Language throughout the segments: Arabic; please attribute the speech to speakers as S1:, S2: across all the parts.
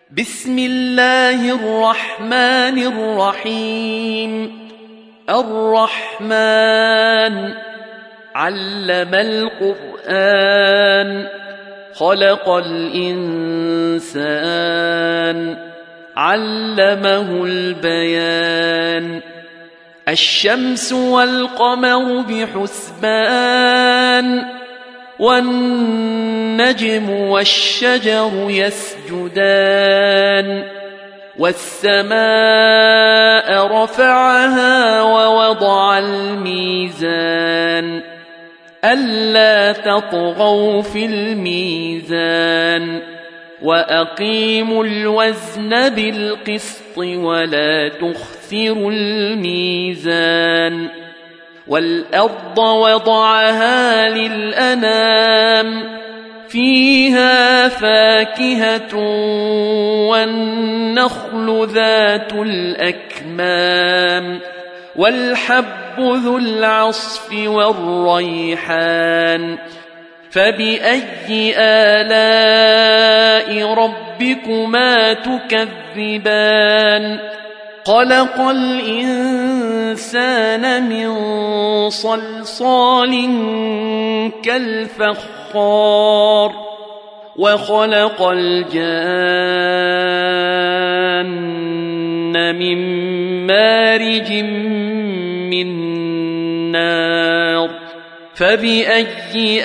S1: بسم الله الرحمن الرحيم. الرحمن علم القرآن، خلق الإنسان، علمه البيان. الشمس والقمر بحسبان، والنجم والشجر يسجدان. والسماء رفعها ووضع الميزان، ألا تطغوا في الميزان، وأقيموا الوزن بالقسط ولا تخسروا الميزان. والأرض وضعها للأنام، فيها فاكهة والنخل ذات الأكمام، والحب ذو العصف والريحان. فبأي آلاء ربكما تكذبان؟ خلق الإنسان من صلصال كالفخار، وخلق الجان من مارج من نار. فبأي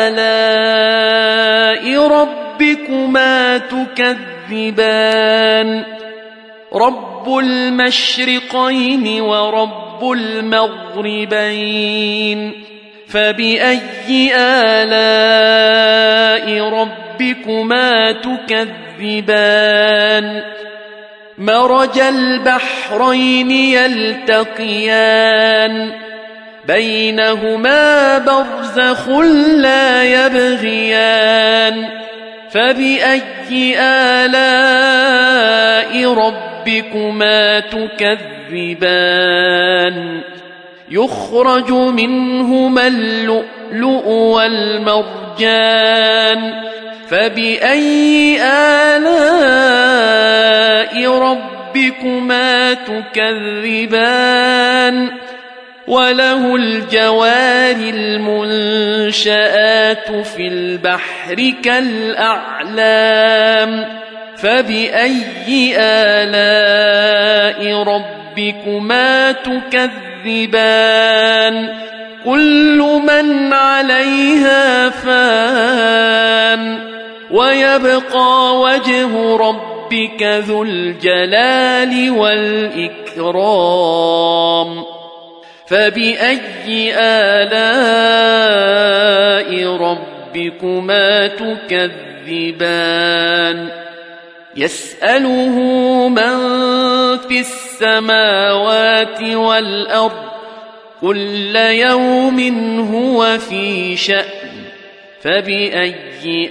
S1: آلاء ربكما تكذبان؟ رب المشرقين ورب المغربين. فبأي آلاء ربكما تكذبان؟ مرج البحرين يلتقيان، بينهما برزخ لا يبغيان. فبأي آلاء ربكما تكذبان؟ يخرج منهما اللؤلؤ والمرجان. فبأي آلاء ربكما تكذبان؟ وله الجوار المنشآت في البحر كالأعلام. فبأي آلاء ربكما تكذبان؟ كل من عليها فان، ويبقى وجه ربك ذو الجلال والإكرام. فبأي آلاء ربكما تكذبان؟ يسأله من في السماوات والأرض، كل يوم هو في شأن. فبأي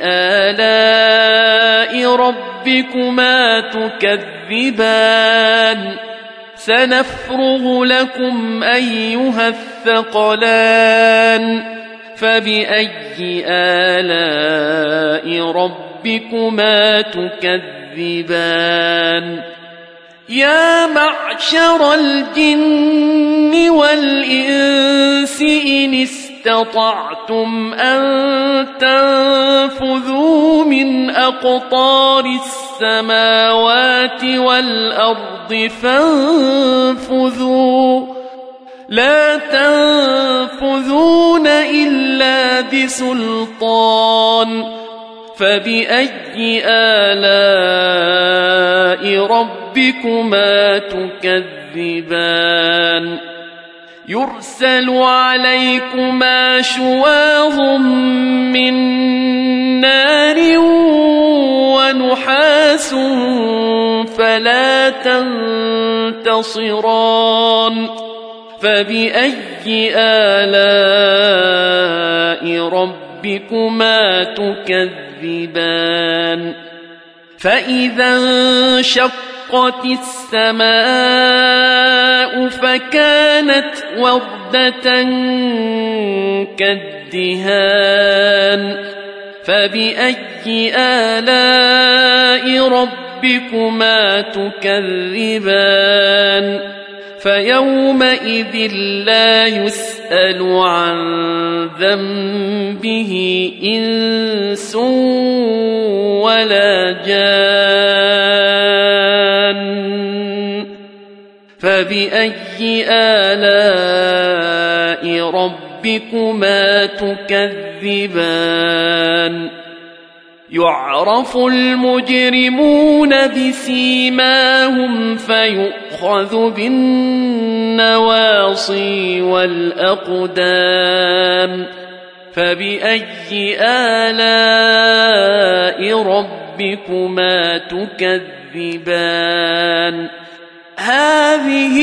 S1: آلاء ربكما تكذبان؟ سنفرغ لكم أيها الثقلان. فبأي آلاء ربكما تكذبان؟ يا معشر الجن والإنس إن استطعتم أن تنفذوا من أقطار السماوات والأرض فانفذوا، لا تنفذون إلا بسلطان. فبأي آلاء ربكما تكذبان؟ يرسل عليكما شواظ من نار ونحاس فلا تنتصران. فبأي آلاء ربكما تكذبان؟ فإذا انشقت السماء فكانت وردة كالدهان. فبأي آلاء ربكما ربكما تكذبان فيومئذ لا يسأل عن ذنبه إنس ولا جان فبأي آلاء ربكما تكذبان يعرف المجرمون بسيماهم فيؤخذ بالنواصي والأقدام فبأي آلاء ربكما تكذبان هذه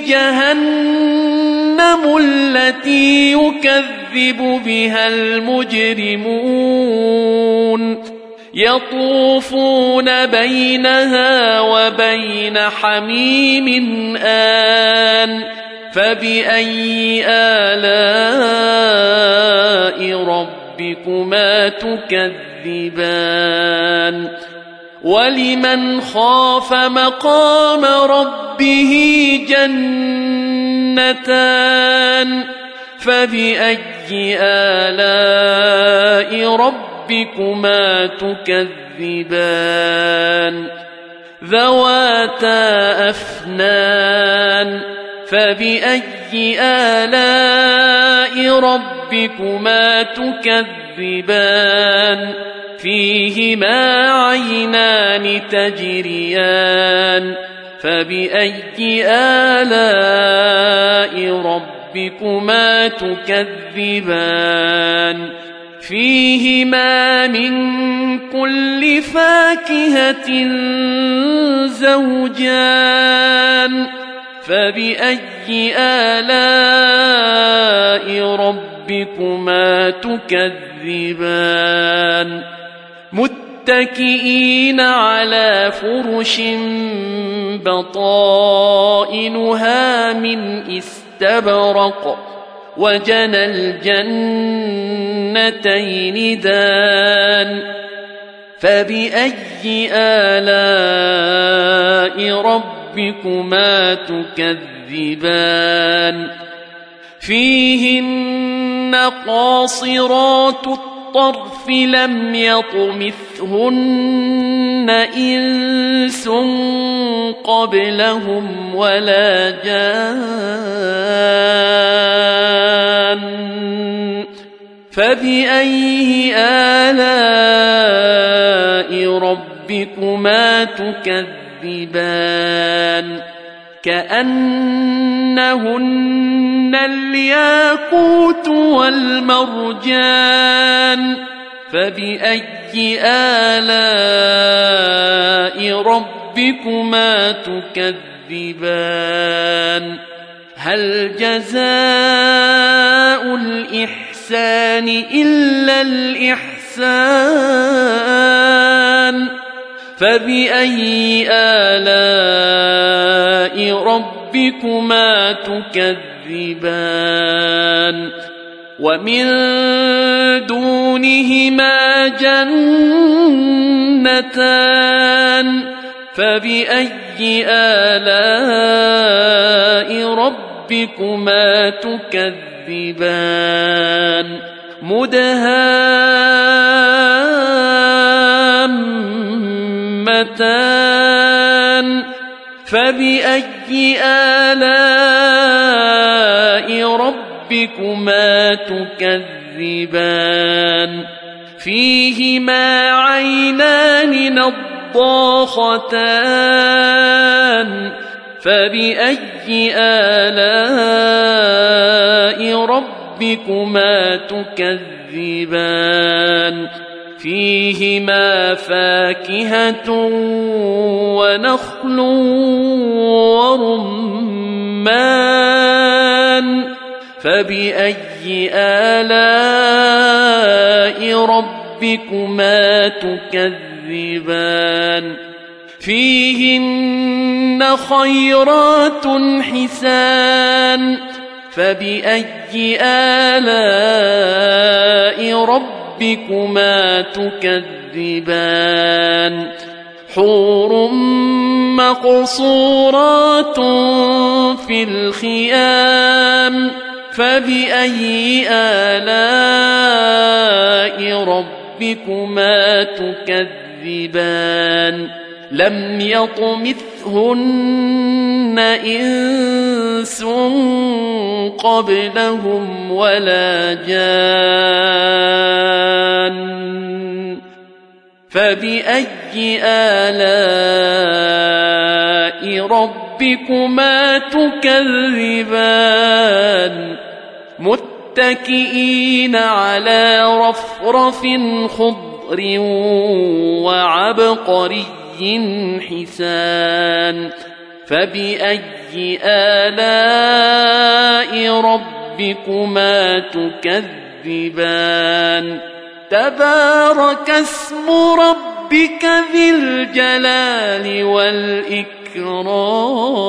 S1: جهنم التي يكذب بها المجرمون يطوفون بينها وبين حميم آن فبأي آلاء ربكما تكذبان ولمن خاف مقام ربه جنتان فبأي آلاء ربكما تكذبان ذواتا أفنان فبأي آلاء ربكما تكذبان فيهما عينان تجريان فبأي آلاء ربكما تكذبان فيهما من كل فاكهة زوجان فبأي آلاء ربكما تكذبان متكئين على فرش بطائنها من استبرق وجنى الجنتين دان فبأي آلاء ربكما تكذبان فيهن قاصرات الطرف لم يطمثهن إنس قبلهم ولا جان فبأي آلاء ربكما تكذبان كأنهن الياقوت والمرجان فبأي آلاء ربكما تكذبان هل جزاء الإحسان إلا الإحسان فبأي آلاء ربكما تكذبان ومن دونهما جنتان فبأي آلاء ربكما تكذبان مدهامتان فبأي آلاء ربكما تكذبان فيهما عينان نضاختان فبأي آلاء ربكما تكذبان فيهما فاكهة ونخل ورمان فبأي آلاء ربكما تكذبان فيهن خيرات حسان فبأي آلاء ربكما تكذبان حور مقصورات في الخيام فبأي آلاء ربكما تكذبان لم يطمثهن إنس قبلهم ولا جان فبأي آلاء ربكما تكذبان متكئين على رفرف خضر وعبقري حسان فبأي آلاء ربكما تكذبان تبارك اسم ربك ذي الجلال والإكرام